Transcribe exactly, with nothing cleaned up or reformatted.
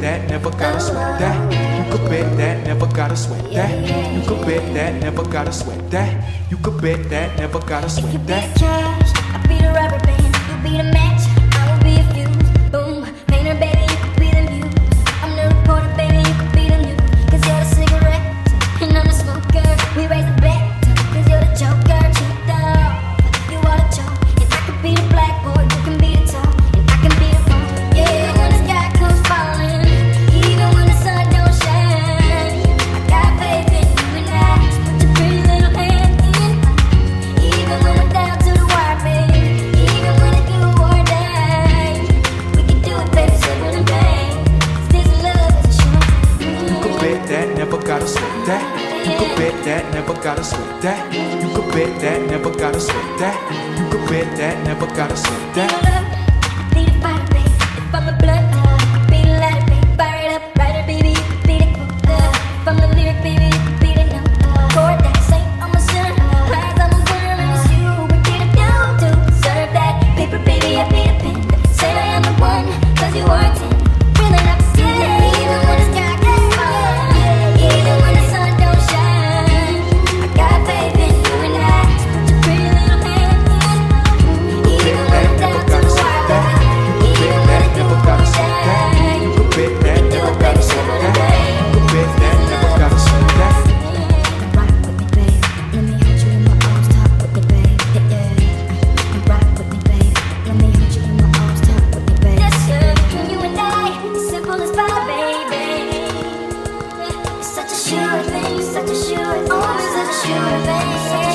that, never gotta sweat that. You could bet that, never gotta sweat that. You could bet that, never gotta sweat that. You could bet that, never gotta sweat You that. be the cash, I be the rubber band. You be the match, I will be a fuse. Boom, painter, baby, you could be the muse. I'm the reporter, baby, you could be the news. Cause you're the cigarette, and I'm the smoker. We raise the bet, cause you're the joker. Cheap dog, you are the joke. And I could be the blackboard, you can be the top. And I can be the phone, yeah, when the sky comes falling. Even when the sun don't shine, I got faith in you and I. Put your pretty little hand in mine. Even when I'm down to the wire, baby. Even when it's do or die, we can do it, baby, simple and plain. 'Cause this love is a sure thing. You could bet that, never gotta sweat that. You could bet that, never gotta sweat that. You could bet that, never gotta sweat that. You could bet that, never gotta sweat Be that. the love, be the fire, baby. If I'm a blood, be the lighter, baby. Fire it up, writer, baby. You could be the quote. If I'm the lyric, baby, you could be the note. Chord that say I'm a sinner, cries I'm a winner, and it's you. What did I do to deserve that? Paper, baby, I be the pen. Say I am the one, 'cause you are ten. Feeling up to even when the sky gets falling, even when the sun don't shine. I got faith in you and I. Put your pretty little hand in mine. Even when I'm down to the wire, even when it do or die, You could bet that, do never it, gotta baby, sweat simple and that. plain. You could bet that, never gotta sweat that. Rock with me, babe. Let me hold you in my arms, talk with me, babe. Yeah, yeah. Rock with me, babe. Let me hold you in my arms, talk with me, babe. Yes, sir. Between you and I, it's simple as pie, baby. It's such a sure thing, such a sure thing, oh, it's such a sure thing.